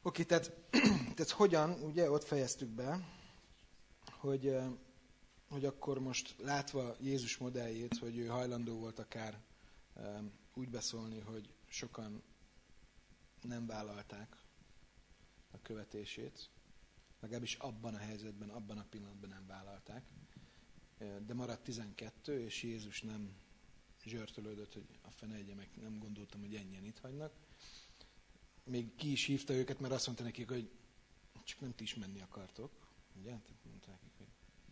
Oké, tehát hogyan, ugye ott fejeztük be, hogy akkor most látva Jézus modelljét, hogy ő hajlandó volt akár úgy beszólni, hogy sokan nem vállalták a követését, legalábbis abban a helyzetben, abban a pillanatban nem vállalták, de maradt 12, és Jézus nem zsörtölődött, hogy a fene egye meg, nem gondoltam, hogy ennyien itt hagynak. Még ki is hívta őket, mert azt mondta nekik, hogy csak nem ti is menni akartok. Ugye? Tehát mondta nekik, hogy...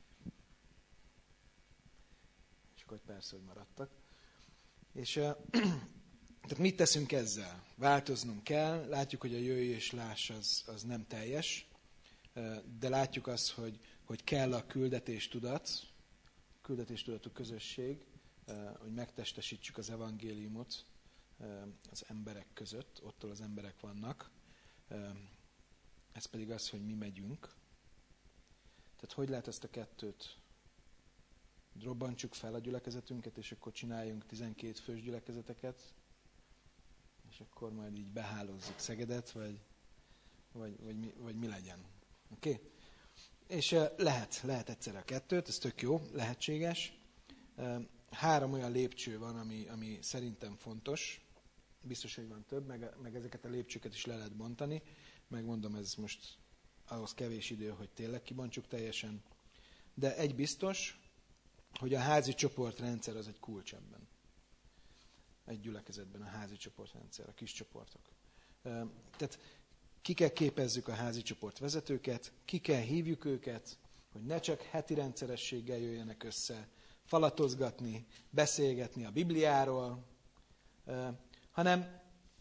És akkor persze, hogy maradtak. És tehát mit teszünk ezzel? Változnunk kell, látjuk, hogy a jöjj és láss az nem teljes, de látjuk azt, hogy kell a küldetéstudatú közösség, hogy megtestesítsük az evangéliumot az emberek között, ottól az emberek vannak. Ez pedig az, hogy mi megyünk. Tehát hogy lehet ezt a kettőt? Robbantsuk fel a gyülekezetünket, és akkor csináljunk 12 fős gyülekezeteket, és akkor majd így behálózzuk Szegedet, vagy mi legyen. Oké? Okay? És lehet egyszerre a kettőt, ez tök jó, lehetséges. 3 olyan lépcső van, ami szerintem fontos. Biztos, hogy van több, meg ezeket a lépcsőket is le lehet bontani. Megmondom, ez most ahhoz kevés idő, hogy tényleg kibontsuk teljesen. De egy biztos, hogy a házi csoportrendszer az egy kulcs ebben. Egy gyülekezetben a házi csoportrendszer, a kis csoportok. Tehát ki kell képezzük a házi csoport vezetőket, ki kell hívjuk őket, hogy ne csak heti rendszerességgel jöjjenek össze, falatozgatni, beszélgetni a Bibliáról, hanem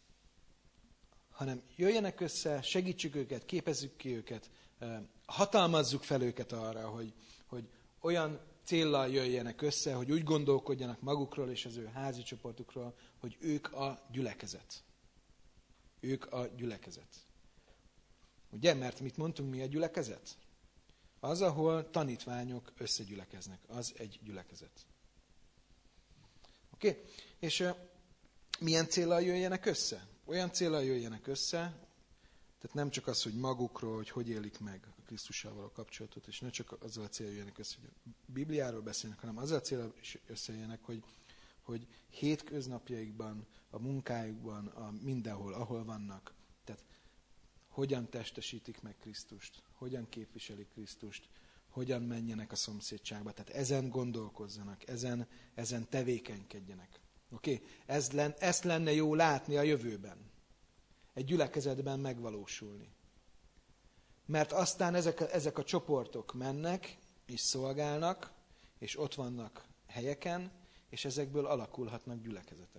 jöjjenek össze, segítsük őket, képezzük ki őket, hatalmazzuk fel őket arra, hogy olyan céllal jöjjenek össze, hogy úgy gondolkodjanak magukról és az ő házi csoportukról, hogy ők a gyülekezet. Ők a gyülekezet. Ugye, mert mit mondtunk, mi a gyülekezet? Az, ahol tanítványok összegyülekeznek, az egy gyülekezet. Oké? És milyen céllal jöjjenek össze? Olyan céllal jöjjenek össze, tehát nem csak az, hogy magukról, hogy élik meg a Krisztussal való kapcsolatot, és ne csak azzal a céllal jöjjenek össze, hogy a Bibliáról beszélnek, hanem azzal a céllal is összejöjjenek, hogy hétköznapjaikban, a munkájukban, mindenhol, ahol vannak, tehát hogyan testesítik meg Krisztust, hogyan képviselik Krisztust, hogyan menjenek a szomszédságba, tehát ezen gondolkozzanak, ezen tevékenykedjenek. Oké? Ezt lenne jó látni a jövőben. Egy gyülekezetben megvalósulni. Mert aztán ezek a csoportok mennek, és szolgálnak, és ott vannak helyeken, és ezekből alakulhatnak gyülekezetek.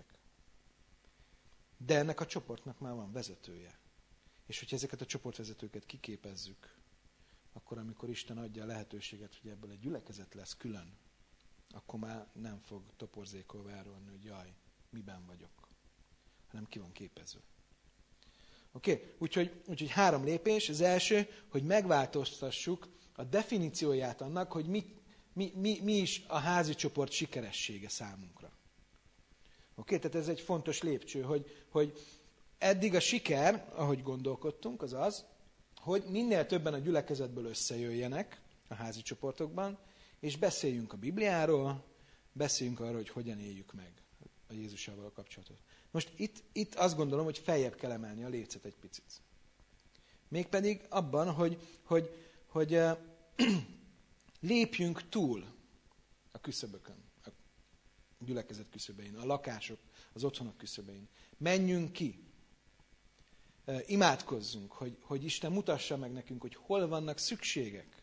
De ennek a csoportnak már van vezetője. És hogyha ezeket a csoportvezetőket kiképezzük, akkor amikor Isten adja a lehetőséget, hogy ebből egy gyülekezet lesz külön, akkor már nem fog toporzékolva elrólni, hogy jaj, miben vagyok, hanem ki van képezve. Oké? Úgyhogy 3 lépés. Az első, hogy megváltoztassuk a definícióját annak, hogy mi is a házi csoport sikeressége számunkra. Oké? Tehát ez egy fontos lépcső, hogy eddig a siker, ahogy gondolkodtunk, az az, hogy minél többen a gyülekezetből összejöjjenek a házi csoportokban, és beszéljünk a Bibliáról, beszéljünk arról, hogy hogyan éljük meg a Jézussal való kapcsolatot. Most itt azt gondolom, hogy feljebb kell emelni a lécet egy picit. Mégpedig abban, hogy lépjünk túl a küszöbökön, a gyülekezet küszöbein, a lakások, az otthonok küszöbein. Menjünk ki. Imádkozzunk, hogy Isten mutassa meg nekünk, hogy hol vannak szükségek.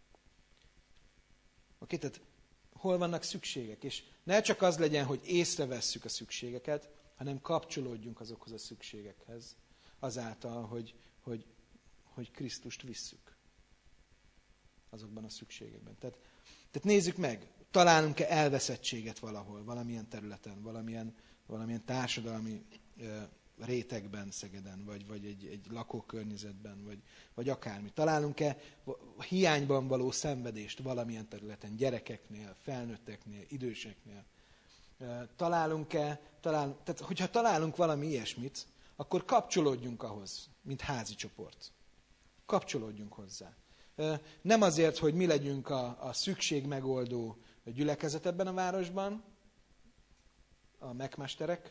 Oké, tehát hol vannak szükségek, és ne csak az legyen, hogy észrevesszük a szükségeket, hanem kapcsolódjunk azokhoz a szükségekhez, azáltal, hogy Krisztust visszük azokban a szükségekben. Tehát nézzük meg, találunk-e elveszettséget valahol, valamilyen területen, valamilyen társadalmi rétegben Szegeden, vagy egy lakókörnyezetben, vagy akármi. Találunk-e hiányban való szenvedést valamilyen területen, gyerekeknél, felnőtteknél, időseknél? Tehát hogyha találunk valami ilyesmit, akkor kapcsolódjunk ahhoz, mint házi csoport. Kapcsolódjunk hozzá. Nem azért, hogy mi legyünk a szükségmegoldó gyülekezet ebben a városban, a megmesterek,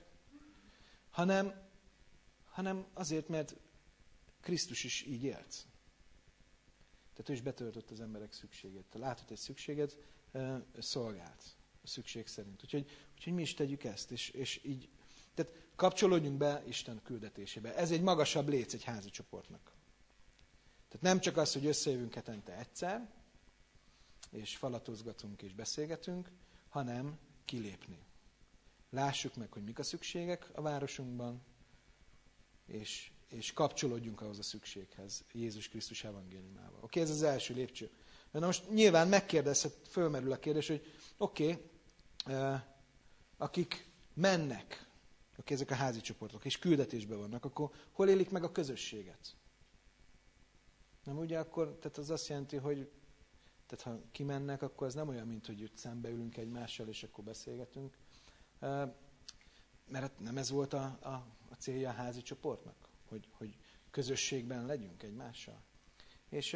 hanem azért, mert Krisztus is így élt. Tehát ő is betöltött az emberek szükségét. Látott egy szükséget, szolgált a szükség szerint. Úgyhogy mi is tegyük ezt, és így, tehát kapcsolódjunk be Isten küldetésébe. Ez egy magasabb léc egy házi csoportnak. Tehát nem csak az, hogy összejövünk hetente egyszer, és falatozgatunk és beszélgetünk, hanem kilépni. Lássuk meg, hogy mik a szükségek a városunkban, és kapcsolódjunk ahhoz a szükséghez, Jézus Krisztus evangéliumával. Oké, ez az első lépcső. Na most nyilván fölmerül a kérdés, hogy akik mennek, ezek a házi csoportok, és küldetésben vannak, akkor hol élik meg a közösséget? Nem ugye akkor, tehát az azt jelenti, hogy tehát ha kimennek, akkor az nem olyan, mint hogy itt szembeülünk egymással, és akkor beszélgetünk. Mert nem ez volt a célja a házi csoportnak, hogy közösségben legyünk egymással. És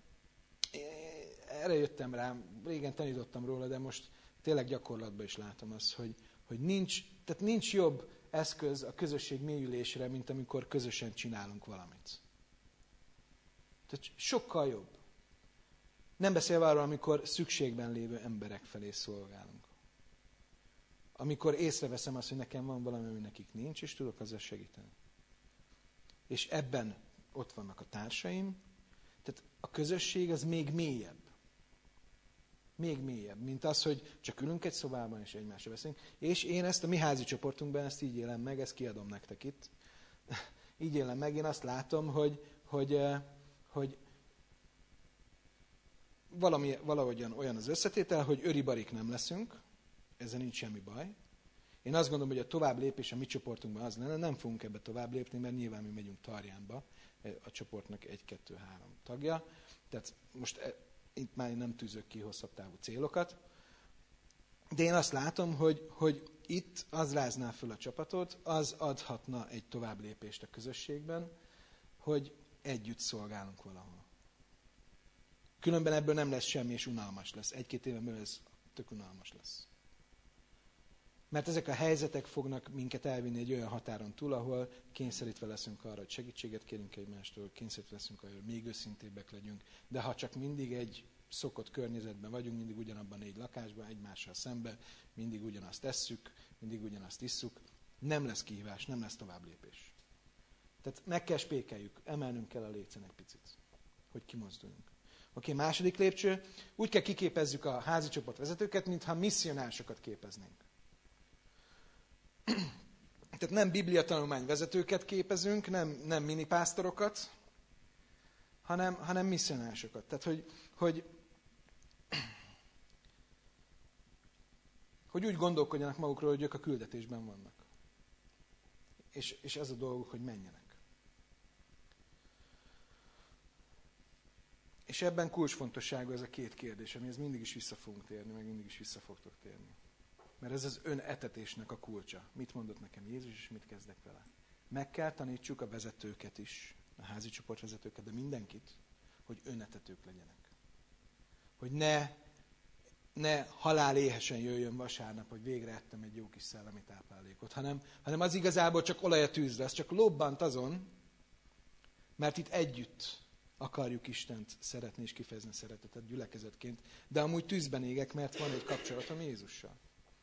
erre jöttem rá, régen tanítottam róla, de most tényleg gyakorlatban is látom azt, hogy nincs jobb eszköz a közösség mélyülésre, mint amikor közösen csinálunk valamit. Tehát sokkal jobb. Nem beszélve arról, amikor szükségben lévő emberek felé szolgálunk. Amikor észreveszem azt, hogy nekem van valami, ami nekik nincs, és tudok azzal segíteni. És ebben ott vannak a társaim. Tehát a közösség az még mélyebb. Még mélyebb, mint az, hogy csak ülünk egy szobában, és egymásra beszélünk. És én ezt a mi házi csoportunkban ezt így élem meg, ezt kiadom nektek itt. Így élem meg, én azt látom, hogy valahogyan olyan az összetétel, hogy öribarik nem leszünk, ezzel nincs semmi baj. Én azt gondolom, hogy a tovább lépés a mi csoportunkban az lenne, nem fogunk ebbe tovább lépni, mert nyilván mi megyünk Tarjánba, a csoportnak 1-2-3 tagja. Tehát most itt már nem tűzök ki hosszabb távú célokat. De én azt látom, hogy itt az rázná föl a csapatot, az adhatna egy tovább lépést a közösségben, hogy együtt szolgálunk valahol. Különben ebből nem lesz semmi, és unalmas lesz. 1-2 éven belül ez tök unalmas lesz. Mert ezek a helyzetek fognak minket elvinni egy olyan határon túl, ahol kényszerítve leszünk arra, hogy segítséget kérünk egymástól, kényszerítve leszünk arra, hogy még őszintébbek legyünk. De ha csak mindig egy szokott környezetben vagyunk, mindig ugyanabban 4 lakásban, egymással szemben, mindig ugyanazt tesszük, mindig ugyanazt isszuk, nem lesz kihívás, nem lesz tovább lépés. Tehát meg kell spékeljük, emelnünk kell a lécen egy picit, hogy kimozduljunk. Oké, második lépcső, úgy kell kiképezzük a házi csoport vezetőket, mintha misszionárisokat képeznénk. Tehát nem bibliatanulmány vezetőket képezünk, nem minipásztorokat, hanem misszionárisokat. Tehát, hogy úgy gondolkodjanak magukról, hogy ők a küldetésben vannak. És ez a dolguk, hogy menjenek. És ebben kulcsfontosságú ez a 2 kérdés, amihez mindig is vissza fogunk térni, meg mindig is vissza fogtok térni. Mert ez az önetetésnek a kulcsa. Mit mondott nekem Jézus, és mit kezdek vele? Meg kell tanítsuk a vezetőket is, a házi csoportvezetőket, de mindenkit, hogy önetetők legyenek. Hogy ne haláléhesen jöjjön vasárnap, hogy végre ettem egy jó kis szellemi táplálékot, hanem az igazából csak olaj a tűzre, az csak lobbant azon, mert itt együtt akarjuk Istent szeretni és kifejezni szeretetet gyülekezetként, de amúgy tűzben égek, mert van egy kapcsolatom Jézussal.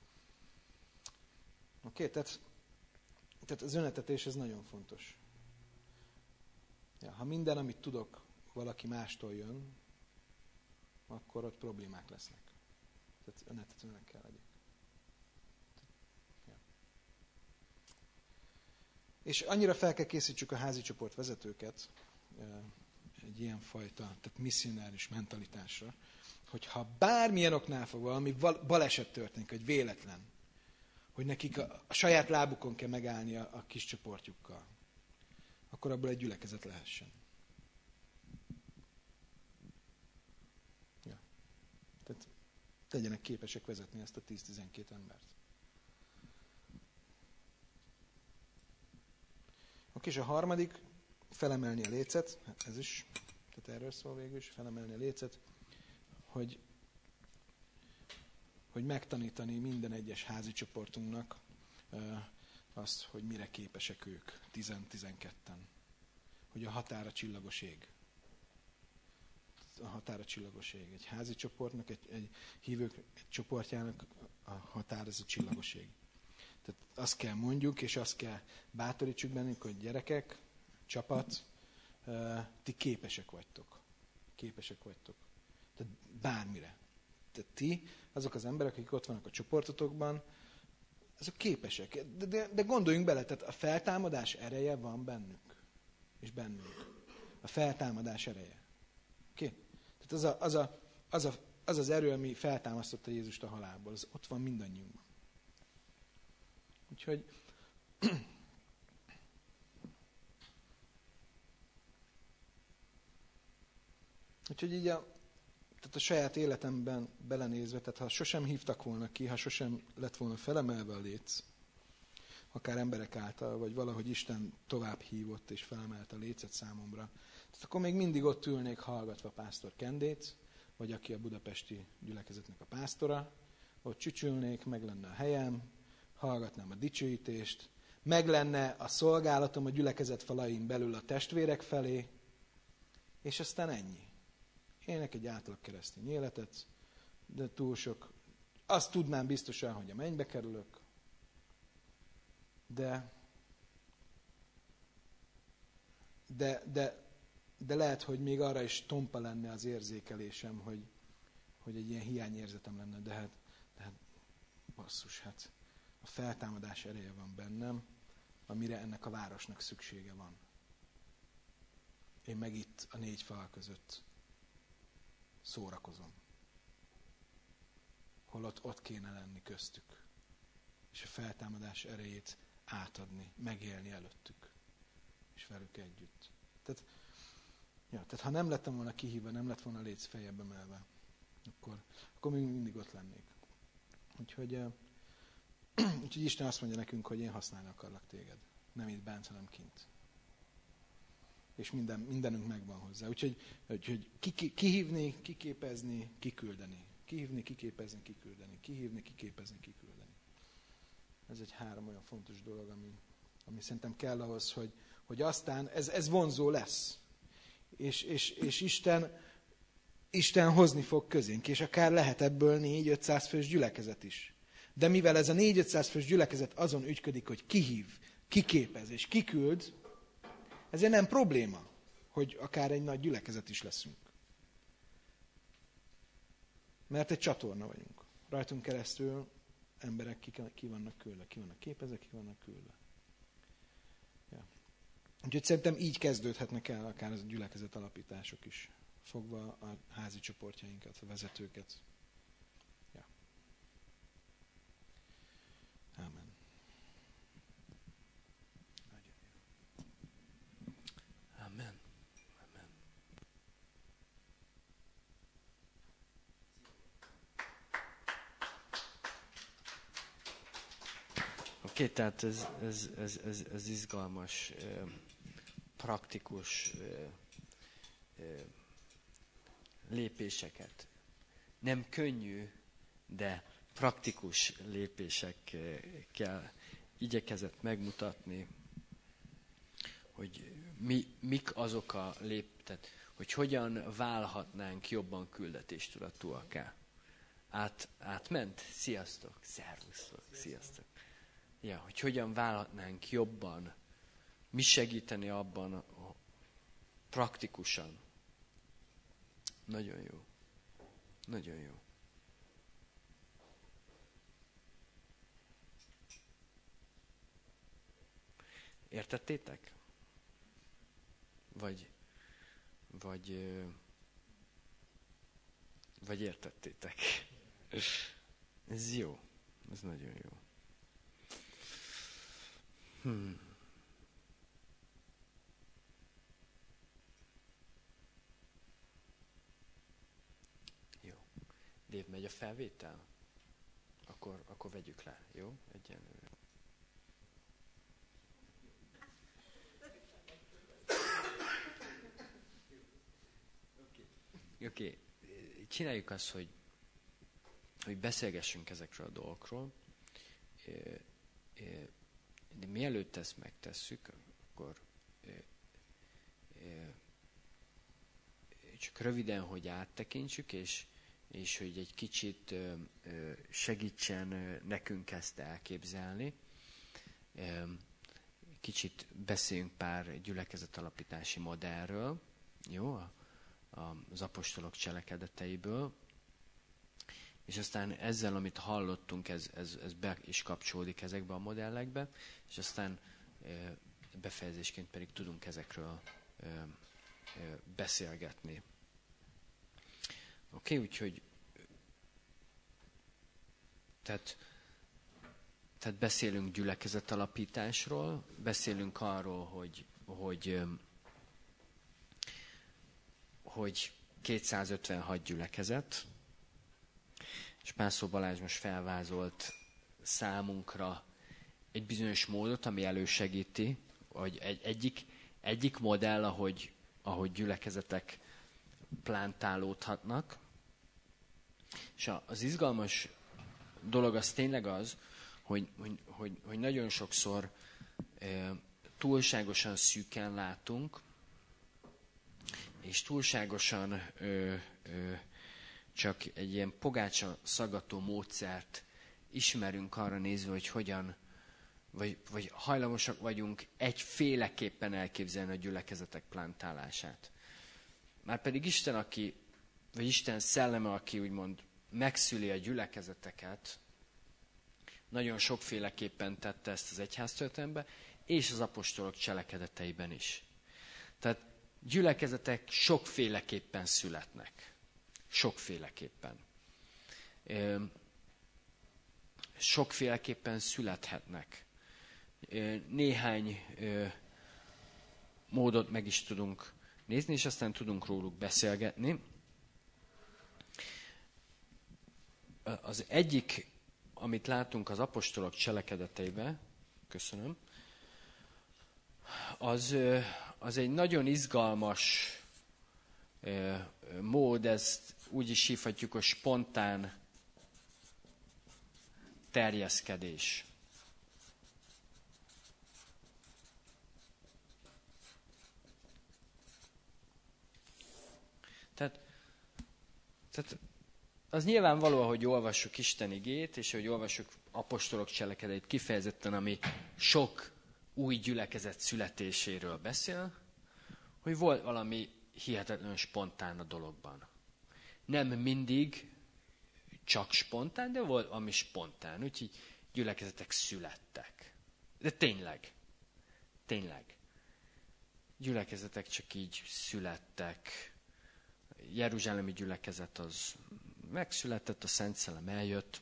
Oké, tehát az önetetés ez nagyon fontos. Ja, ha minden, amit tudok, valaki mástól jön, akkor ott problémák lesznek. Tehát önetetőnek kell legyek. Ja. És annyira fel kell készítsük a házi csoport vezetőket egy ilyen fajta, tehát misszionáris mentalitásra, hogyha bármilyen oknál fogva valami baleset történik, hogy véletlen, hogy nekik a saját lábukon kell megállni a kis csoportjukkal, akkor abból egy gyülekezet lehessen. Ja. Tehát legyenek képesek vezetni ezt a 10-12 embert. Oké, és a harmadik, felemelni a lécet, ez is, tehát erről szól végül is, felemelni a lécet, hogy megtanítani minden egyes házi csoportunknak azt, hogy mire képesek ők, 10-12-en. Hogy a határa csillagos ég. A határa csillagos ég. Egy házi csoportnak, egy hívők egy csoportjának a határ ez a csillagos ég. Tehát azt kell mondjuk, és azt kell bátorítsuk bennünk, hogy gyerekek, csapat, ti képesek vagytok. Képesek vagytok. Tehát bármire. Tehát ti, azok az emberek, akik ott vannak a csoportotokban, azok képesek. De gondoljunk bele, tehát a feltámadás ereje van bennünk. És bennünk. A feltámadás ereje. Oké? Tehát az az erő, ami feltámasztotta Jézust a halálból, az ott van mindannyiunkban. Úgyhogy így tehát a saját életemben belenézve, tehát ha sosem hívtak volna ki, ha sosem lett volna felemelve a léc, akár emberek által, vagy valahogy Isten tovább hívott és felemelte a lécet számomra, tehát akkor még mindig ott ülnék hallgatva pásztor Kendét, vagy aki a budapesti gyülekezetnek a pásztora, ott csücsülnék, meg lenne a helyem, hallgatnám a dicsőítést, meg lenne a szolgálatom a gyülekezet falain belül a testvérek felé, és aztán ennyi. Élnek egy átlag keresztény életet, de túl sok. Azt tudnám biztosan, hogy a mennybe kerülök, de lehet, hogy még arra is tompa lenne az érzékelésem, hogy egy ilyen hiányérzetem lenne, de hát basszus, hát a feltámadás ereje van bennem, amire ennek a városnak szüksége van. Én meg itt a 4 fal között szórakozom. Holott ott kéne lenni köztük. És a feltámadás erejét átadni, megélni előttük. És velük együtt. Tehát ha nem lettem volna kihívva, nem lett volna léc fejebb emelve, akkor még mindig ott lennék. Úgyhogy Isten azt mondja nekünk, hogy én használni akarlak téged. Nem itt bent, hanem kint. És mindenünk megvan hozzá. Úgyhogy kihívni, kiképezni, kiküldeni. Kihívni, kiképezni, kiküldeni. Kihívni, kiképezni, kiküldeni. Ez egy 3 olyan fontos dolog, ami szerintem kell ahhoz, hogy aztán ez vonzó lesz. És Isten hozni fog közénk, és akár lehet ebből 400-500 fős gyülekezet is. De mivel ez a 400-500 fős gyülekezet azon ügyködik, hogy kihív, kiképez és kiküld, ezért nem probléma, hogy akár egy nagy gyülekezet is leszünk. Mert egy csatorna vagyunk. Rajtunk keresztül emberek ki vannak küldve, ki vannak képezve, ki vannak küldve. Ja. Úgyhogy szerintem így kezdődhetnek el akár az a gyülekezet alapítások is, fogva a házi csoportjainkat, a vezetőket. Ja. Amen. Amen. Amen. Oké, tehát ez izgalmas, praktikus lépéseket. Nem könnyű, de praktikus lépésekkel igyekezett megmutatni, hogy mik azok a tehát, hogy hogyan válhatnánk jobban küldetéstudatúakká. Átment? Sziasztok! Szervusztok! Sziasztok! Ja, hogy hogyan válhatnánk jobban, mi segíteni abban praktikusan. Nagyon jó. Nagyon jó. Értettétek? Vagy értettétek? Ez jó. Ez nagyon jó. Jó. Dév, megy a felvétel? Akkor vegyük le, jó? Egyenlőre. Oké. Csináljuk azt, hogy beszélgessünk ezekről a dolgokról. De mielőtt ezt megtesszük, akkor csak röviden, hogy áttekintsük, és hogy egy kicsit segítsen nekünk ezt elképzelni. Kicsit beszéljünk pár gyülekezetalapítási modellről, jó? Az apostolok cselekedeteiből. És aztán ezzel, amit hallottunk, ez be is kapcsolódik ezekbe a modellekbe, és aztán befejezésként pedig tudunk ezekről beszélgetni. Oké, úgyhogy tehát beszélünk gyülekezetalapításról, beszélünk arról, hogy 256 gyülekezet, és Pászló Balázs most felvázolt számunkra egy bizonyos módot, ami elősegíti, hogy egyik modell, ahogy gyülekezetek plántálódhatnak. És az izgalmas dolog az tényleg az, hogy nagyon sokszor túlságosan szűken látunk, és túlságosan csak egy ilyen pogácsa szaggató módszert ismerünk arra nézve, hogy hogyan, vagy hajlamosak vagyunk egyféleképpen elképzelni a gyülekezetek plántálását. Márpedig Isten, vagy Isten szelleme, aki úgymond megszüli a gyülekezeteket, nagyon sokféleképpen tette ezt az egyháztörténelemben, és az apostolok cselekedeteiben is. Tehát gyülekezetek sokféleképpen születnek. Sokféleképpen. Sokféleképpen születhetnek. Néhány módot meg is tudunk nézni, és aztán tudunk róluk beszélgetni. Az egyik, amit látunk az apostolok cselekedeteiben, köszönöm, az egy nagyon izgalmas mód, ezt úgy is hívhatjuk, hogy spontán terjeszkedés. Tehát az nyilvánvaló, hogy olvassuk Isten igét, és hogy olvassuk apostolok cselekedeteit kifejezetten, ami sok új gyülekezet születéséről beszél, hogy volt valami hihetetlenül spontán a dologban. Nem mindig csak spontán, de volt valami spontán, úgyhogy gyülekezetek születtek. De tényleg. Gyülekezetek csak így születtek. Jeruzsálemi gyülekezet az megszületett, a Szent Szellem eljött.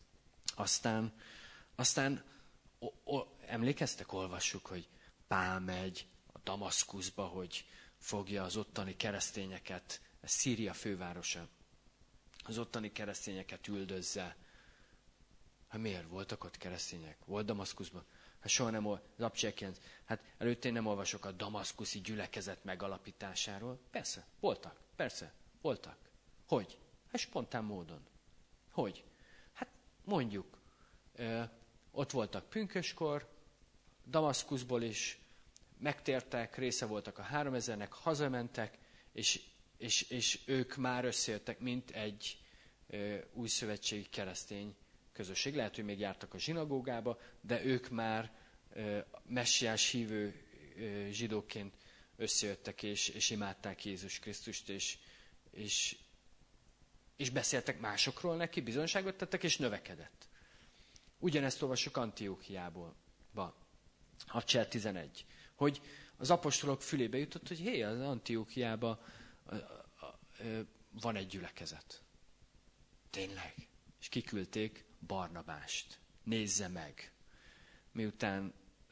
Aztán emlékeztek, olvassuk, hogy Pál megy a Damaszkuszba, hogy fogja az ottani keresztényeket, ez Szíria fővárosa, az ottani keresztényeket üldözze. Hát miért? Voltak ott keresztények? Volt Damaszkuszban? Hát soha nem volt. Hát előtte én nem olvasok a damaszkuszi gyülekezet megalapításáról. Persze, voltak. Hogy? Hát spontán módon. Hogy? Hát mondjuk, ott voltak pünköskor, Damaszkuszból is megtértek, része voltak a 3000-nek, hazamentek, és ők már összejöttek, mint egy újszövetségi keresztény közösség. Lehet, hogy még jártak a zsinagógába, de ők már messiás hívő zsidóként összejöttek, és imádták Jézus Krisztust, és beszéltek másokról neki, bizonyságot tettek, és növekedett. Ugyanezt olvassuk Antiókiából, Hadser 11, hogy az apostolok fülébe jutott, hogy hé, az Antiókiában van egy gyülekezet. Tényleg. És kiküldték Barnabást. Nézze meg. Miután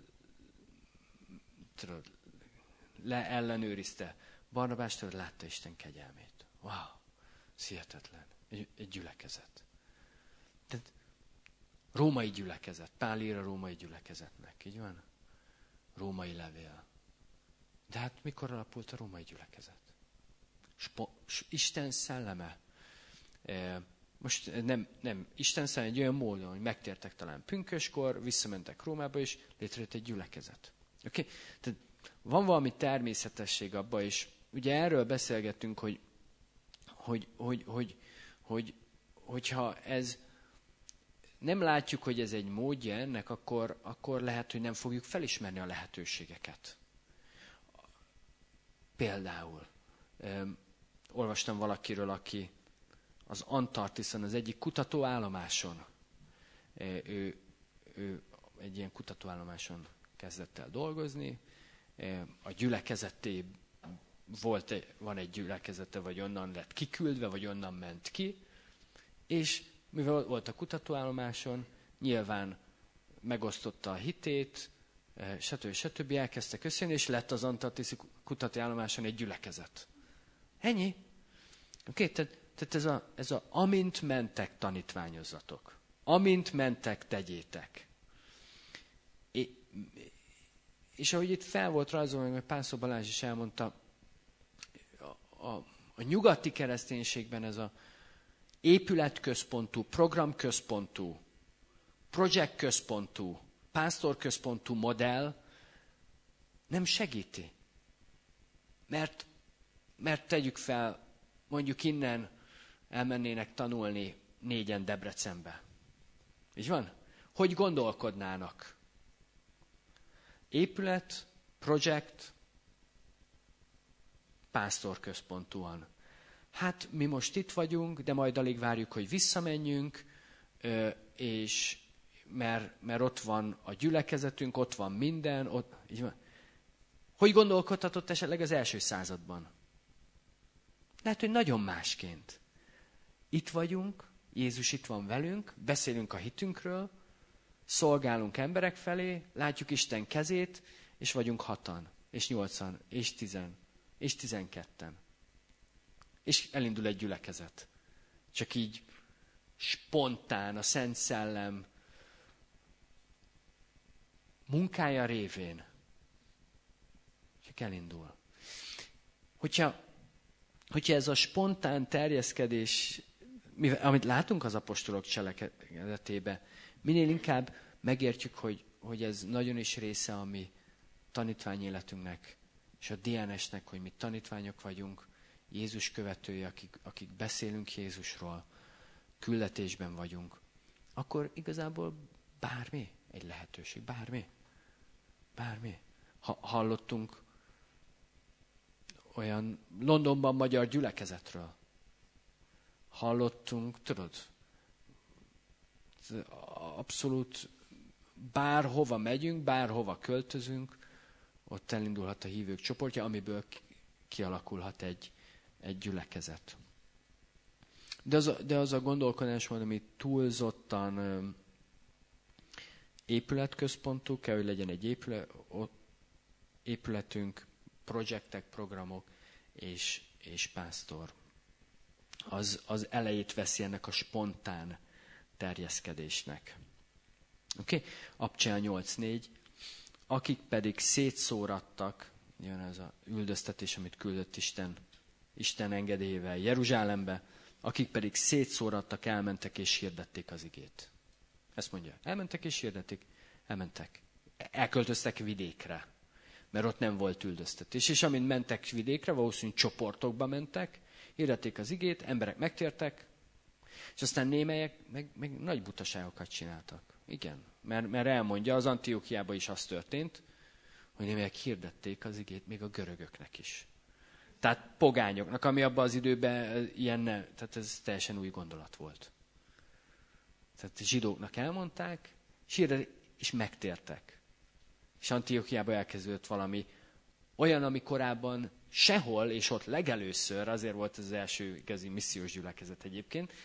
ellenőrizte Barnabást, látta Isten kegyelmét. Wow, ez hihetetlen. Egy gyülekezet. Tehát római gyülekezet. Pál ír a római gyülekezetnek. Így van? Római levél. De hát mikor alapult a római gyülekezet? Isten szelleme. Most nem Isten szelleme egy olyan módon, hogy megtértek talán pünköskor, visszamentek Rómába, és létrejött egy gyülekezet. Okay? Tehát van valami természetesség abban, és ugye erről beszélgettünk, hogyha ez nem látjuk, hogy ez egy módja ennek, akkor lehet, hogy nem fogjuk felismerni a lehetőségeket. Például olvastam valakiről, aki az Antarktiszon, az egyik kutatóállomáson, ő egy ilyen kutatóállomáson kezdett el dolgozni, a gyülekezeté van egy gyülekezete, vagy onnan lett kiküldve, vagy onnan ment ki, és mivel volt a kutatóállomáson, nyilván megosztotta a hitét, stb. Elkezdtek összejönni, és lett az Antarktiszi kutatóállomáson egy gyülekezet. Ennyi. Oké, tehát ez a amint mentek, tanítványozzatok. Amint mentek, tegyétek. És ahogy itt fel volt rajzolva, meg Pásztor Balázs is elmondta, a nyugati kereszténységben ez a épületközpontú, programközpontú, projektközpontú, pásztorközpontú modell nem segíti. Mert tegyük fel, mondjuk innen elmennének tanulni 4-en Debrecenbe. Így van? Hogy gondolkodnának? Épület, projekt, pásztorközpontúan. Hát mi most itt vagyunk, de majd alig várjuk, hogy visszamenjünk, és mert ott van a gyülekezetünk, ott van minden. Így van. Hogy gondolkodhatott esetleg az első században? Lehet, hogy nagyon másként. Itt vagyunk, Jézus itt van velünk, beszélünk a hitünkről, szolgálunk emberek felé, látjuk Isten kezét, és vagyunk 6-an, és 8-an, és 10, és 12-en. És elindul egy gyülekezet. Csak így spontán, a Szent Szellem munkája révén. Csak elindul. Hogyha ez a spontán terjeszkedés, amit látunk az apostolok cselekedetében, minél inkább megértjük, hogy ez nagyon is része a mi tanítványéletünknek, és a DNS-nek, hogy mi tanítványok vagyunk, Jézus követői, akik beszélünk Jézusról, küldetésben vagyunk, akkor igazából bármi egy lehetőség. Bármi. Hallottunk olyan Londonban magyar gyülekezetről. Hallottunk, tudod, abszolút bárhova megyünk, bárhova költözünk, ott elindulhat a hívők csoportja, amiből kialakulhat egy gyülekezet. De az a gondolkodásmód, ami túlzottan épületközpontú, kell, hogy legyen egy épületünk, projektek, programok és pásztor. Az elejét veszi ennek a spontán terjeszkedésnek. Oké? Abcsel 8.4. Akik pedig szétszórattak, jön ez az üldöztetés, amit küldött Isten engedélyével Jeruzsálembe, akik pedig szétszórattak, elmentek és hirdették az igét. Ezt mondja, elmentek és hirdették, elmentek. Elköltöztek vidékre, mert ott nem volt üldöztetés. És amint mentek vidékre, valószínűleg csoportokba mentek, hirdették az igét, emberek megtértek, és aztán némelyek meg nagy butaságokat csináltak. Igen, mert elmondja, az Antiókiában is az történt, hogy némelyek hirdették az igét még a görögöknek is. Tehát pogányoknak, ami abban az időben ilyen nem, tehát ez teljesen új gondolat volt. Tehát zsidóknak elmondták, és megtértek. És Antiókiában elkezdődött valami olyan, ami korábban sehol, és ott legelőször, azért volt az első igazi missziós gyülekezet egyébként,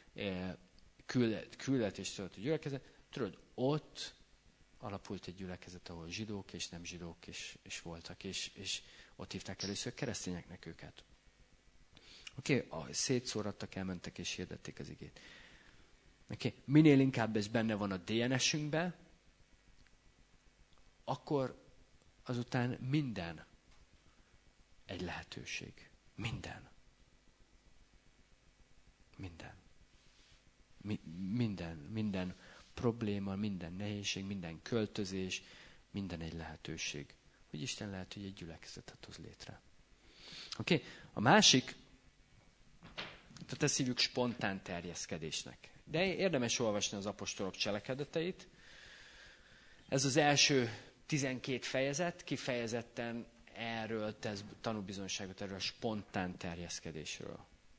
küldetést tört a gyülekezet, tudod, ott alapult egy gyülekezet, ahol zsidók és nem zsidók is voltak, és ott hívták először keresztényeknek őket. Oké, szétszórattak, elmentek és hirdették az igét. Oké, minél inkább ez benne van a DNS-ünkben, akkor azután minden egy lehetőség. Minden. Minden probléma, minden nehézség, minden költözés, minden egy lehetőség. Hogy Isten lehet, hogy egy gyülekezetet hoz létre. Oké? A másik, tehát ezt hívjuk spontán terjeszkedésnek. De érdemes olvasni az apostolok cselekedeteit. Ez az első 12 fejezet kifejezetten erről tesz tanúbizonyságot, erről a spontán terjeszkedésről.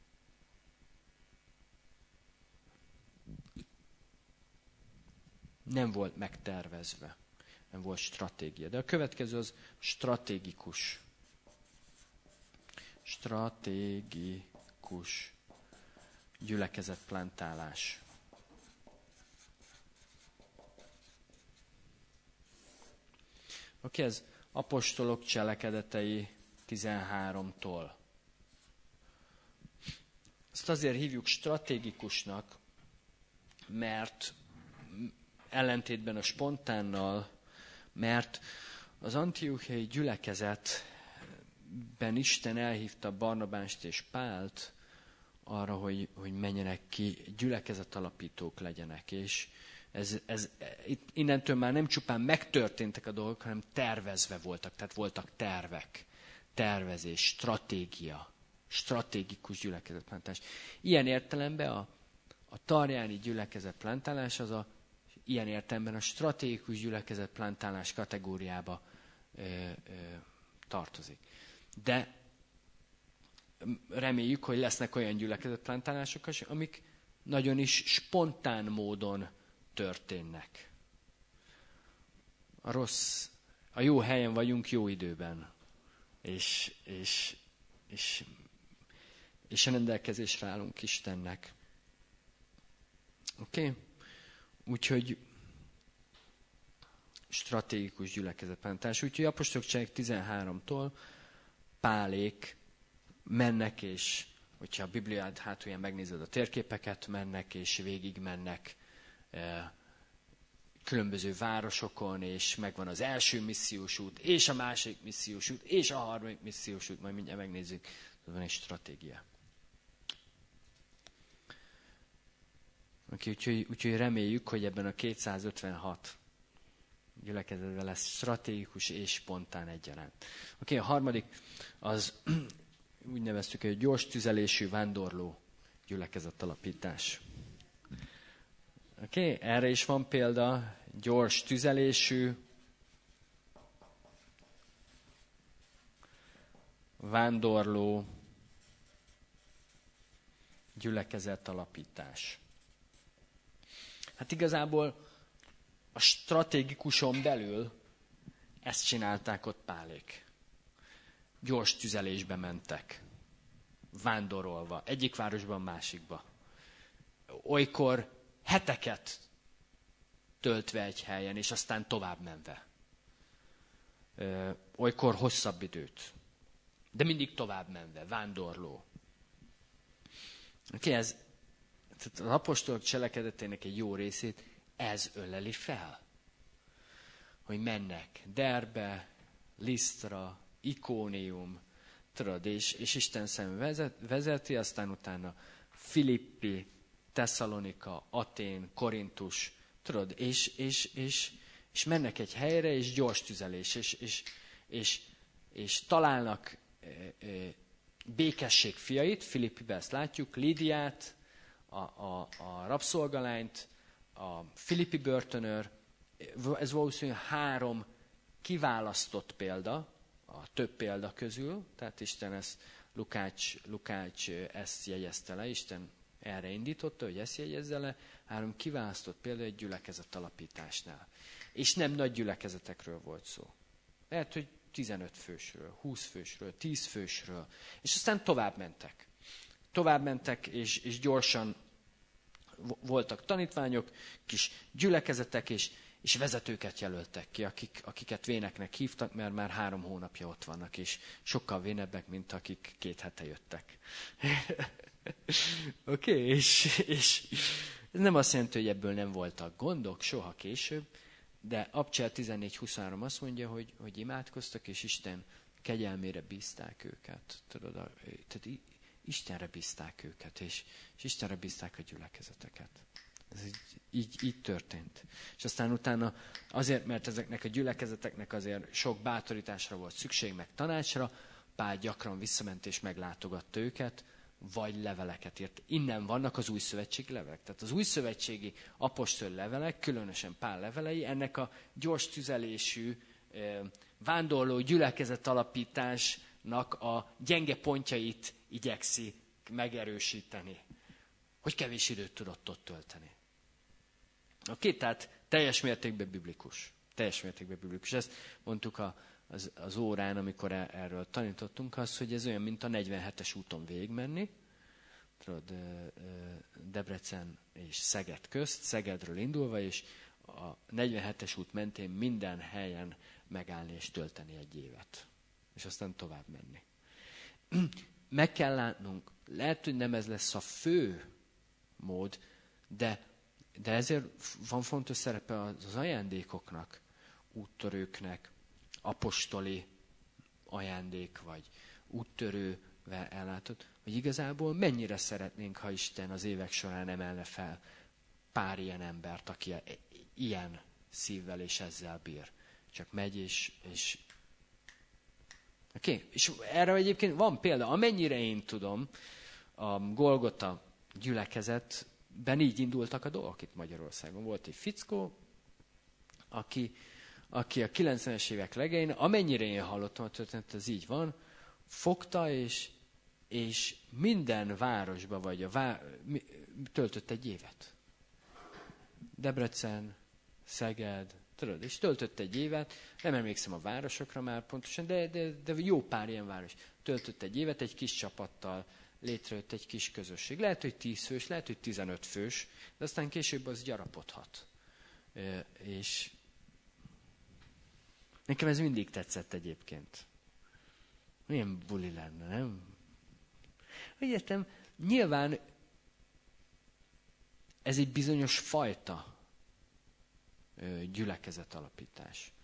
Nem volt megtervezve, nem volt stratégia. De a következő az stratégikus gyülekezetplantálás. Oké, ez apostolok cselekedetei 13-tól. Ezt azért hívjuk stratégikusnak, mert ellentétben a spontánnal, mert az antiochiai gyülekezetben Isten elhívta Barnabást és Pált arra, hogy menjenek ki, gyülekezetalapítók legyenek. És innentől már nem csupán megtörténtek a dolgok, hanem tervezve voltak. Tehát voltak tervek, tervezés, stratégia, stratégikus gyülekezetplantálás. Ilyen értelemben a tarjáni gyülekezetplantálás az ilyen értelemben a stratégikus gyülekezetplantálás kategóriába tartozik. De reméljük, hogy lesznek olyan gyülekezetplantálások, amik nagyon is spontán módon történnek. A jó helyen vagyunk jó időben, és a rendelkezésre állunk Istennek. Oké? Úgyhogy stratégikus gyülekezetplantálás. Úgyhogy apostolok cselekedetek 13-tól Pálék mennek, és hogyha a Bibliád hátulján megnézed a térképeket, mennek és végig mennek különböző városokon, és megvan az első missziós út, és a második missziós út, és a harmadik missziós út, majd mindjárt megnézzük, van egy stratégia. Úgyhogy reméljük, hogy ebben a 256 gyülekezetben lesz stratégikus és spontán egyaránt. A harmadik, az úgy neveztük, hogy gyors tüzelésű vándorló gyülekezetalapítás. Erre is van példa, gyors tüzelésű vándorló gyülekezetalapítás. Hát igazából a stratégikuson belül ezt csinálták ott Pálék. Gyors tüzelésbe mentek, vándorolva, egyik városban másikba. Olykor heteket töltve egy helyen, és aztán tovább menve. Olykor hosszabb időt, de mindig tovább menve, vándorló. Az apostolok cselekedetének egy jó részét ez öleli fel. Hogy mennek Derbe, Lisztra, Ikónium, tudod, és Isten szemben vezeti, aztán utána Filippi, Tesszalonika, Atén, Korintus, tudod, és mennek egy helyre, és gyors tüzelés, és találnak békesség fiait, Filippiben ezt látjuk, Lídiát, a rabszolgalányt, a filippi börtönőr, ez valószínűleg 3 kiválasztott példa, a több példa közül, tehát Isten ezt, Lukács ezt jegyezte le, Isten erre indította, hogy ezt jegyezze le, 3 kiválasztott példa egy gyülekezet alapításnál. És nem nagy gyülekezetekről volt szó. Lehet, hogy 15 fősről, 20 fősről, 10 fősről, és aztán tovább mentek. Tovább mentek, és gyorsan voltak tanítványok, kis gyülekezetek, és vezetőket jelöltek ki, akiket véneknek hívtak, mert már 3 hónapja ott vannak, és sokkal vénebbek, mint akik 2 hete jöttek. Oké, és ez nem azt jelenti, hogy ebből nem voltak gondok, soha később, de Abcsel 14.23 azt mondja, hogy imádkoztak, és Isten kegyelmére bízták őket. Tudod, tehát Istenre bízták őket, és Istenre bízták a gyülekezeteket. Ez így történt. És aztán utána azért, mert ezeknek a gyülekezeteknek azért sok bátorításra volt szükség, meg tanácsra, Pál gyakran visszament és meglátogatta őket, vagy leveleket írt. Innen vannak az újszövetségi levelek. Tehát az újszövetségi apostol levelek, különösen Pál levelei, ennek a gyors tüzelésű, vándorló gyülekezet alapításnak a gyenge pontjait igyekszik megerősíteni. Hogy kevés időt tudott ott tölteni. Oké, tehát teljes mértékben biblikus. Teljes mértékben biblikus. Ezt mondtuk az órán, amikor erről tanítottunk, az, hogy ez olyan, mint a 47-es úton végigmenni. Tudod, Debrecen és Szeged közt, Szegedről indulva, és a 47-es út mentén minden helyen megállni és tölteni egy évet. És aztán tovább menni. Meg kell látnunk, lehet, hogy nem ez lesz a fő mód, de ezért van fontos szerepe az ajándékoknak, úttörőknek, apostoli ajándék, vagy úttörővel ellátott, hogy igazából mennyire szeretnénk, ha Isten az évek során emelne fel pár ilyen embert, aki ilyen szívvel és ezzel bír. Csak megy és Oké? És erre egyébként van példa. Amennyire én tudom, a Golgota gyülekezetben így indultak a dolgok itt Magyarországon. Volt egy fickó, aki a 90-es évek legején, amennyire én hallottam a történetet, ez így van, fogta és minden városba töltött egy évet. Debrecen, Szeged, tudod, és töltött egy évet, nem emlékszem a városokra már pontosan, de jó pár ilyen város. Töltött egy évet egy kis csapattal, létrejött egy kis közösség. Lehet, hogy 10 fős, lehet, hogy 15 fős, de aztán később az gyarapodhat. És nekem ez mindig tetszett egyébként. Milyen buli lenne, nem? Egyetem, nyilván ez egy bizonyos fajta gyülekezet alapítás.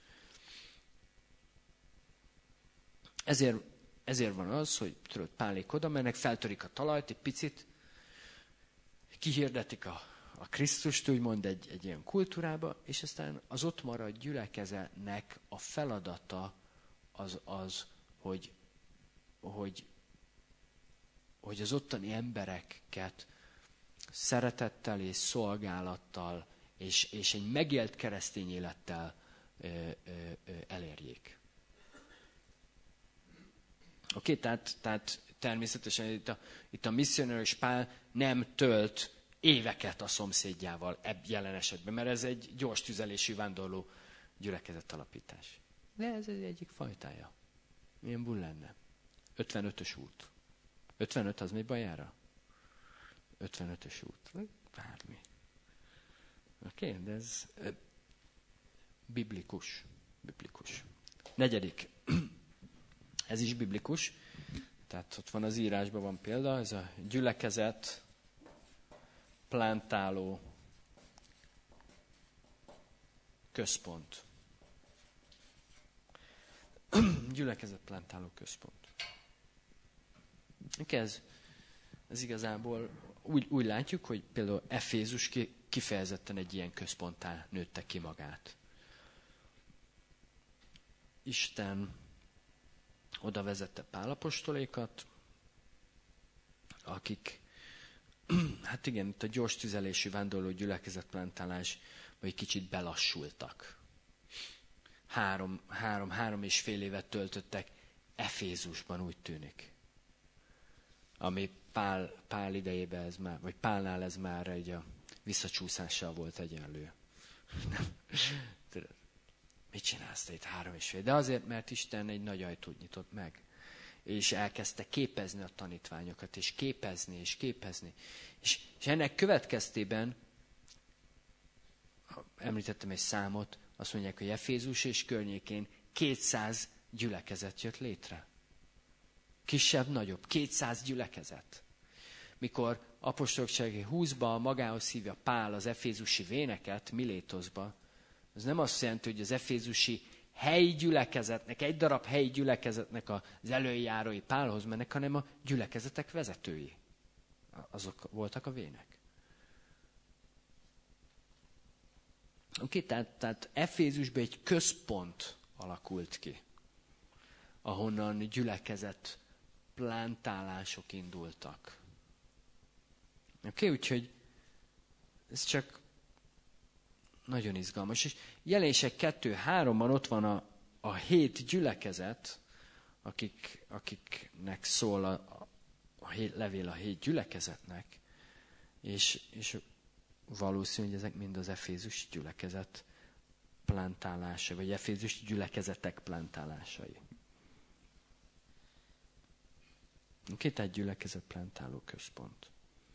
Ezért van az, hogy tudod, Pálék oda mennek, feltörik a talajt egy picit, kihirdetik a Krisztust, úgymond egy ilyen kultúrába, és aztán az ott maradt gyülekezetnek a feladata az hogy az ottani embereket szeretettel és szolgálattal és egy megélt keresztény élettel elérjék. Oké, tehát természetesen itt a misszionárius Pál nem tölt éveket a szomszédjával jelen esetben, mert ez egy gyors tüzelésű vándorló gyülekezet alapítás. De ez egy egyik fajtája. Milyen bull lenne? 55-ös út. 55 az megy Bajára? 55-ös út. Bármi. Oké, de ez biblikus. Negyedik. Ez is biblikus. Tehát ott van az írásban van példa, ez a gyülekezet plántáló központ. Gyülekezet plántáló központ. Ez igazából úgy látjuk, hogy például Efézus kifejezetten egy ilyen központtá nőtte ki magát. Isten oda vezette Pál apostolékat, akik, hát igen, itt a gyors tüzelésű vándorló gyülekezetplántálás, vagy kicsit belassultak. Három és fél évet töltöttek Efézusban, úgy tűnik. Ami Pál idejében ez már, vagy Pálnál ez már egy a visszacsúszással volt egyenlő. Mit csinálsz te itt 3,5? De azért, mert Isten egy nagy ajtót nyitott meg. És elkezdte képezni a tanítványokat, és képezni. És ennek következtében, említettem egy számot, azt mondják, hogy Efézus és környékén 200 gyülekezet jött létre. Kisebb, nagyobb, 200 gyülekezet. Mikor apostolság 20-ba magához szívja Pál az efézusi véneket Milétoszba, az nem azt jelenti, hogy az efézusi helyi gyülekezetnek, egy darab helyi gyülekezetnek az előjárói Pálhoz mennek, hanem a gyülekezetek vezetői. Azok voltak a vének. Oké, tehát Efézusban egy központ alakult ki, ahonnan gyülekezet plántálások indultak. Oké, úgyhogy ez csak nagyon izgalmas. És Jelenések 2:3-ban ott van a 7 gyülekezet, akiknek szól a levél a 7 gyülekezetnek, és valószínű, hogy ezek mind az efézusi gyülekezet plántálása, vagy efézusi gyülekezetek plántálásai. Tehát gyülekezet plántáló központ.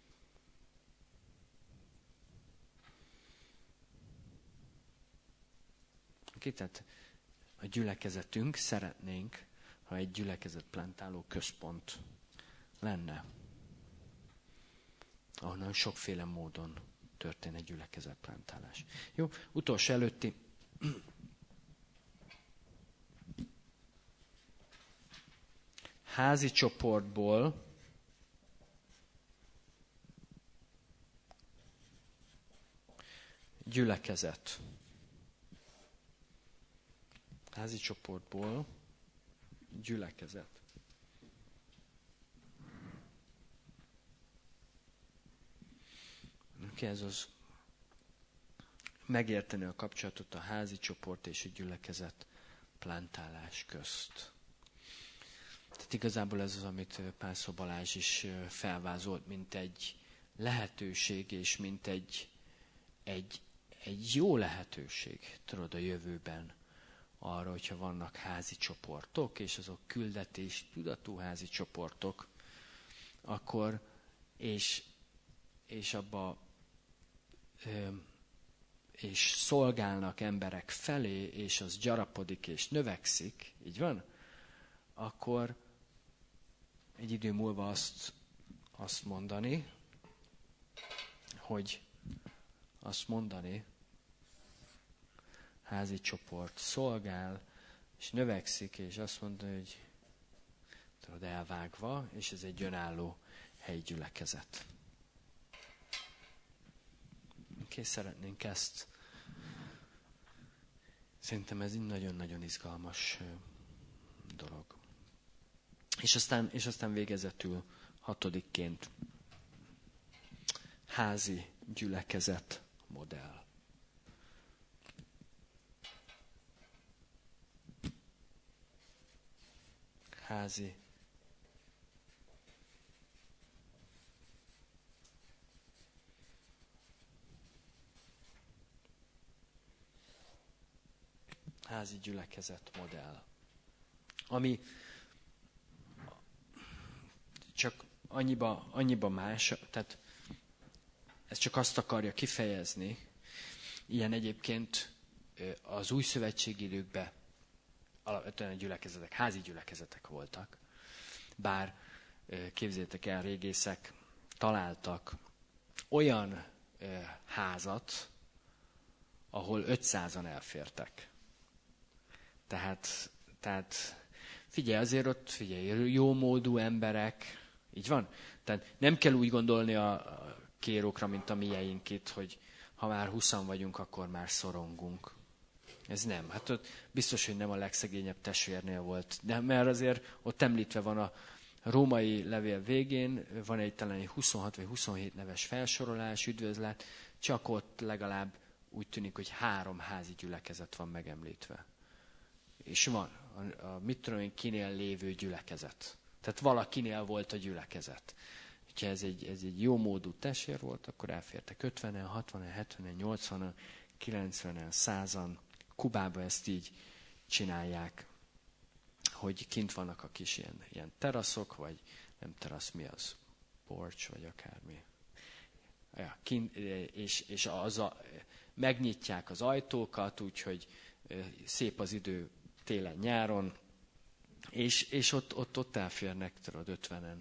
Tehát a gyülekezetünk, szeretnénk, ha egy gyülekezet plántáló központ lenne, ahonnan sokféle módon történ egy gyülekezet plántálás. Jó, utolsó előtti. Házi csoportból gyülekezet. Házi csoportból gyülekezet. Oké, ez az megérteni a kapcsolatot a házi csoport és a gyülekezet plántálás közt. Tehát igazából ez az, amit Pászló Balázs is felvázolt, mint egy lehetőség, és mint egy jó lehetőség, tudod, a jövőben arra, hogyha vannak házi csoportok, és azok küldetés tudatú házi csoportok, akkor, és abba és szolgálnak emberek felé, és az gyarapodik és növekszik, így van? Akkor egy idő múlva azt mondani, házi csoport szolgál, és növekszik, és azt mondja, hogy tudod, elvágva, és ez egy önálló helyi gyülekezet. Oké, szeretnénk ezt. Szerintem ez egy nagyon-nagyon izgalmas dolog. És aztán végezetül 6-ként házi gyülekezet modell. Házi gyülekezet modell. Ami csak annyiba más, tehát ez csak azt akarja kifejezni, ilyen egyébként az új szövetségi időkben alapvetően a gyülekezetek, házi gyülekezetek voltak. Bár képzeljétek el, régészek találtak olyan házat, ahol 500-an elfértek. Tehát figyelj, azért ott jó módú emberek, így van? Tehát nem kell úgy gondolni a kérókra, mint a mieink itt, hogy ha már 20-an vagyunk, akkor már szorongunk. Ez nem. Hát ott biztos, hogy nem a legszegényebb testvérnél volt. De mert azért ott említve van a római levél végén, van egy talán egy 26 vagy 27 neves felsorolás, üdvözlet, csak ott legalább úgy tűnik, hogy 3 házi gyülekezet van megemlítve. És van a mit tudom én, kinél lévő gyülekezet. Tehát valakinél volt a gyülekezet. Ha ez egy jó módú testvér volt, akkor elfértek 50-en, 60-en, 70-en, 80-en, 90-en, 100-an. Kubában ezt így csinálják, hogy kint vannak a kis ilyen teraszok, vagy nem terasz, mi az? Porch, vagy akármi. Ja, és megnyitják az ajtókat, úgyhogy szép az idő télen-nyáron, és ott elférnek, tudod, 50-en.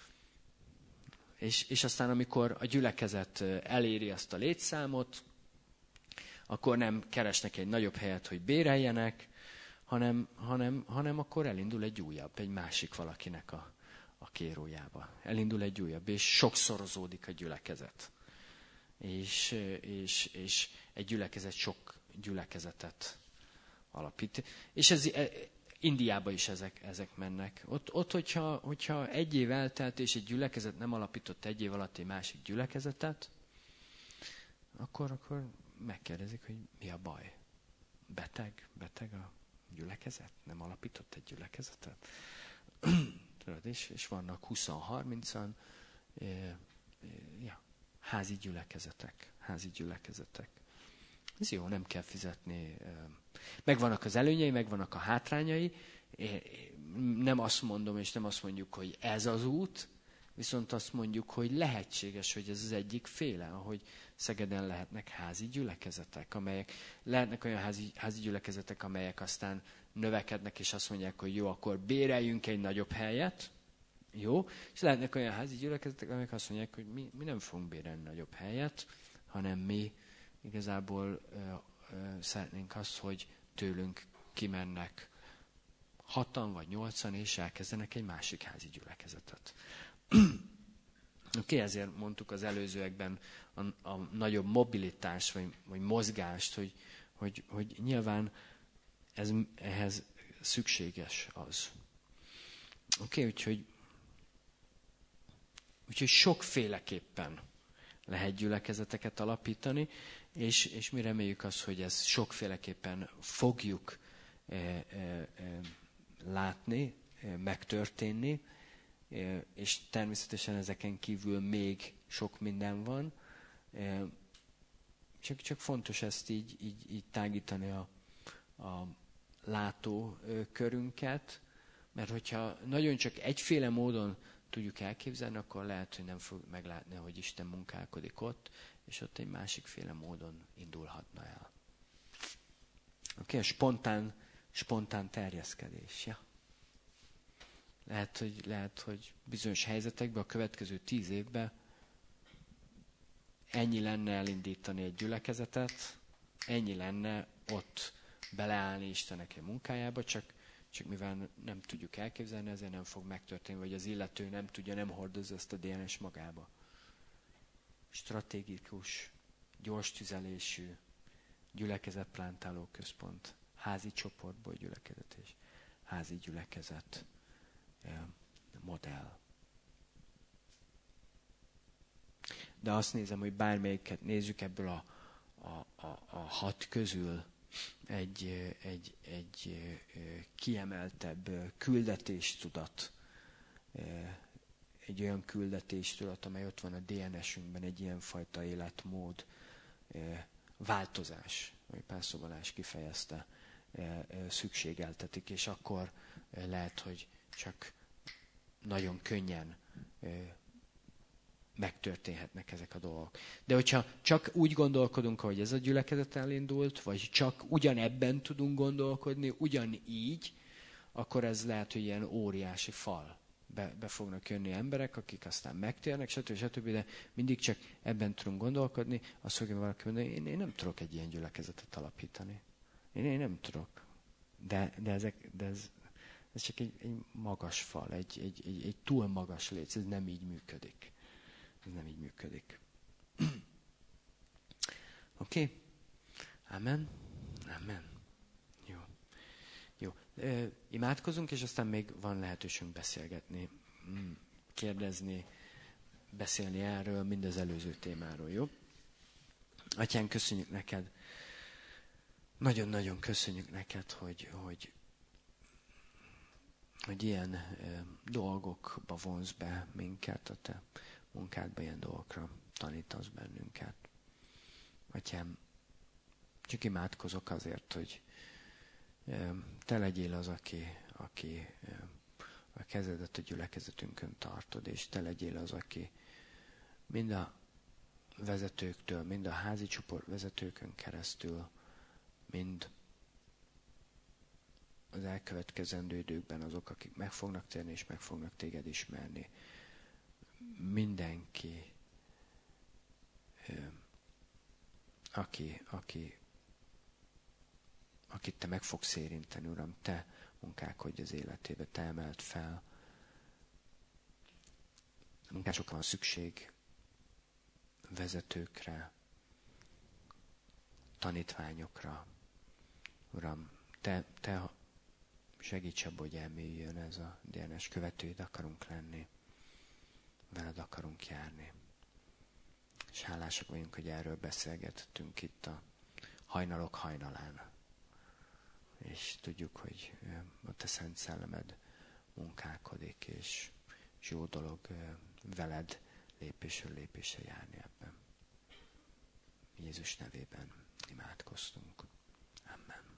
És aztán, amikor a gyülekezet eléri azt a létszámot, akkor nem keresnek egy nagyobb helyet, hogy béreljenek, hanem akkor elindul egy újabb, egy másik valakinek a kérójába. Elindul egy újabb, és sokszorozódik a gyülekezet. És egy gyülekezet sok gyülekezetet alapít. És Indiában is ezek mennek. Ott hogyha egy év eltelt, és egy gyülekezet nem alapított egy év alatt egy másik gyülekezetet, akkor megkérdezik, hogy mi a baj. Beteg a gyülekezet? Nem alapított egy gyülekezetet? És vannak 20-30-an házi gyülekezetek. Ez jó, nem kell fizetni. Megvannak az előnyei, megvannak a hátrányai. Nem azt mondom, és nem azt mondjuk, hogy ez az út, viszont azt mondjuk, hogy lehetséges, hogy ez az egyik féle, ahogy Szegeden lehetnek házi gyülekezetek, lehetnek olyan házi gyülekezetek, amelyek aztán növekednek, és azt mondják, hogy jó, akkor béreljünk egy nagyobb helyet, jó, és lehetnek olyan házi gyülekezetek, amelyek azt mondják, hogy mi nem fogunk bérelni nagyobb helyet, hanem mi igazából szeretnénk azt, hogy tőlünk kimennek 6-an vagy 8-an, és elkezdenek egy másik házi gyülekezetet. Ezért mondtuk az előzőekben a nagyobb mobilitás, vagy mozgást, hogy nyilván ehhez szükséges az. Úgyhogy sokféleképpen lehet gyülekezeteket alapítani, és mi reméljük azt, hogy ezt sokféleképpen fogjuk látni, megtörténni, és természetesen ezeken kívül még sok minden van. Csak fontos ezt így tágítani a látókörünket, mert hogyha nagyon csak egyféle módon tudjuk elképzelni, akkor lehet, hogy nem fog meglátni, hogy Isten munkálkodik ott, és ott egy másikféle módon indulhatna el. A spontán terjeszkedés. Ja. Lehet, hogy bizonyos helyzetekben a következő 10 évben ennyi lenne elindítani egy gyülekezetet, ennyi lenne ott beleállni Istennek a munkájába, csak mivel nem tudjuk elképzelni, ezért nem fog megtörténni, vagy az illető nem tudja, nem hordozza ezt a DNS magába. Stratégikus, gyors tüzelésű gyülekezetplántáló központ, házi csoportból gyülekezet és házi gyülekezet modell. De azt nézem, hogy bármelyiket nézzük ebből a 6 közül, egy kiemeltebb küldetéstudat, egy olyan küldetéstudat, amely ott van a DNS-ünkben, egy ilyenfajta életmód, változás, ahogy Pásztor Balázs kifejezte, szükségeltetik, és akkor lehet, hogy csak nagyon könnyen megtörténhetnek ezek a dolgok. De hogyha csak úgy gondolkodunk, hogy ez a gyülekezet elindult, vagy csak ugyanebben tudunk gondolkodni, ugyanígy, akkor ez lehet, hogy ilyen óriási fal. Be fognak jönni emberek, akik aztán megtérnek, stb. De mindig csak ebben tudunk gondolkodni, azt fogja valaki mondani, én nem tudok egy ilyen gyülekezetet alapítani. Én nem tudok. De ez csak egy magas fal, egy túl magas léc, ez nem így működik. Ez nem így működik. Oké? Amen? Amen. Jó. Imádkozunk, és aztán még van lehetőségünk beszélgetni, kérdezni, beszélni erről, mind az előző témáról, jó? Atyán, köszönjük neked, nagyon-nagyon köszönjük neked, hogy ilyen dolgokba vonz be minket, a te munkádba ilyen dolgokra tanítasz bennünket. Atyám, csak imádkozok azért, hogy te legyél az, aki a kezedet a gyülekezetünkön tartod, és te legyél az, aki mind a vezetőktől, mind a házi csoport vezetőkön keresztül, mind az elkövetkezendő időkben azok, akik meg fognak térni, és meg fognak téged ismerni. Mindenki, akit Te meg fogsz érinteni, Uram, Te munkálkodj az életébe, Te emeld fel. Munkásokra van szükség, vezetőkre, tanítványokra. Uram, Te segíts abba, hogy elmélyüljön ez a DNS, követőid akarunk lenni, veled akarunk járni. És hálásak vagyunk, hogy erről beszélgettünk itt a hajnalok hajnalán. És tudjuk, hogy a Te Szent Szellemed munkálkodik, és jó dolog veled lépésről lépésre járni ebben. Jézus nevében imádkoztunk. Amen.